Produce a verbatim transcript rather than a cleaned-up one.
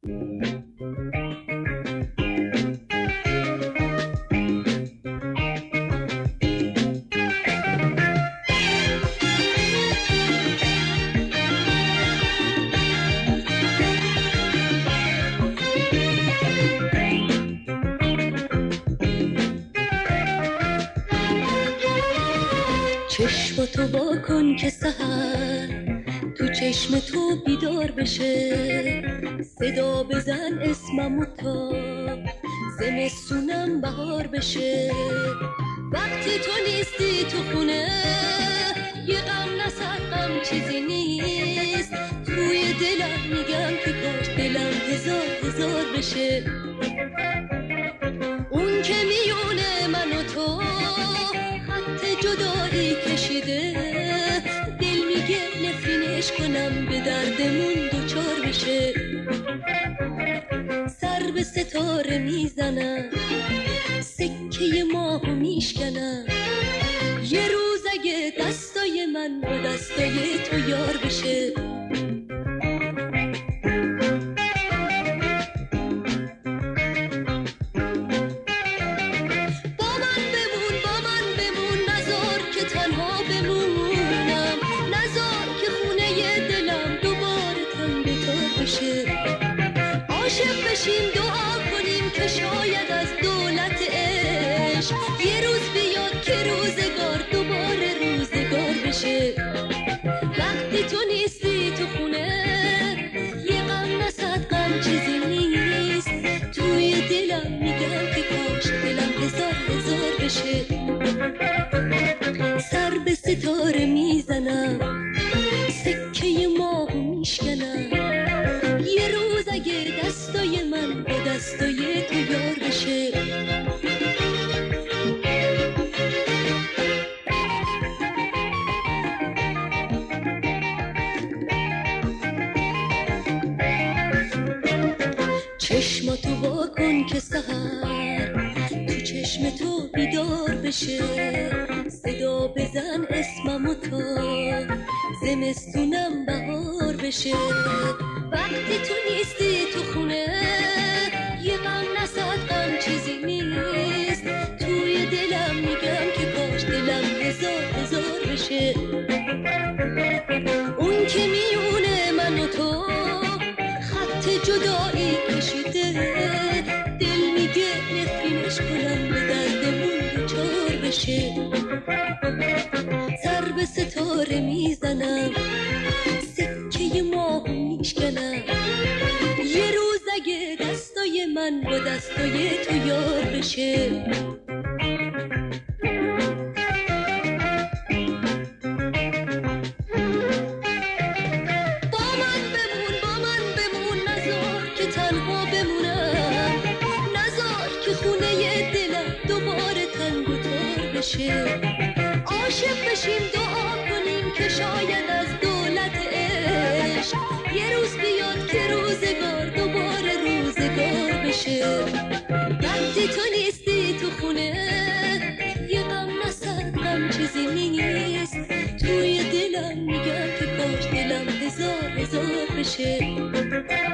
چشم تو وا کن که سحر تو چشم تو بیدار بشه، صدا بزن اسممو تا زمستونم بهار بشه. وقتی تو نیستی تو خونه یه غم نصد غم چیزی نیست، توی دلم میگم که کاش دلم هزار هزار بشه. اون که میونه من و تو خط جدایی کشیده، دل میگه نفرینش کنم به دردمون دوچار بشه. سر به ستاره میزنم، سکه ماهو میشکنم، یه روز اگه دستای من با دستای تو یار بشه. عاشق بشیم دعا کنیم که شاید از دولت عشق یه روز بیاد که روزگار دوباره روزگار بشه. وقتی تو نیستی تو خونه یه غم نصد غم چیزی نیست، توی دلم میگم که کاش دلم هزار هزار بشه. سر به ستاره میزنم، سکه ماهو میشکنم، یه روز اگه دستای من با دستای تو یار بشه. چشماتو وا کن که سحر تو چشم تو بیدار بشه، صدا بزن اسممو تا زمستونم بهار بشه. وقتی تو نیستی تو خونه یه غم نصد غم چیزی نیست، توی دلم میگم که کاش دلم هزار هزار بشه. اون که میونه من و تو خط جدایی کشیده، دل میگه نفرینش کنم به دردمون دوچار بشه. سر به ستاره میزنم، سکه ماهو میشکنم، یه روز اگه دستای من با دستای تو یار بشه. با من بمون با من بمون، نذار که تنها بمونم، نذار که خونه دلم دوباره تنگ و تار بشه. عاشق بشیم دعا کنیم که شاید از دولت عشق یه روز بیاد که روزگار دوباره روزگار بشه. وقتی تو نیستی تو خونه یه غم نصد غم چیزی نیست، توی دلم میگم که کاش دلم هزار هزار بشه.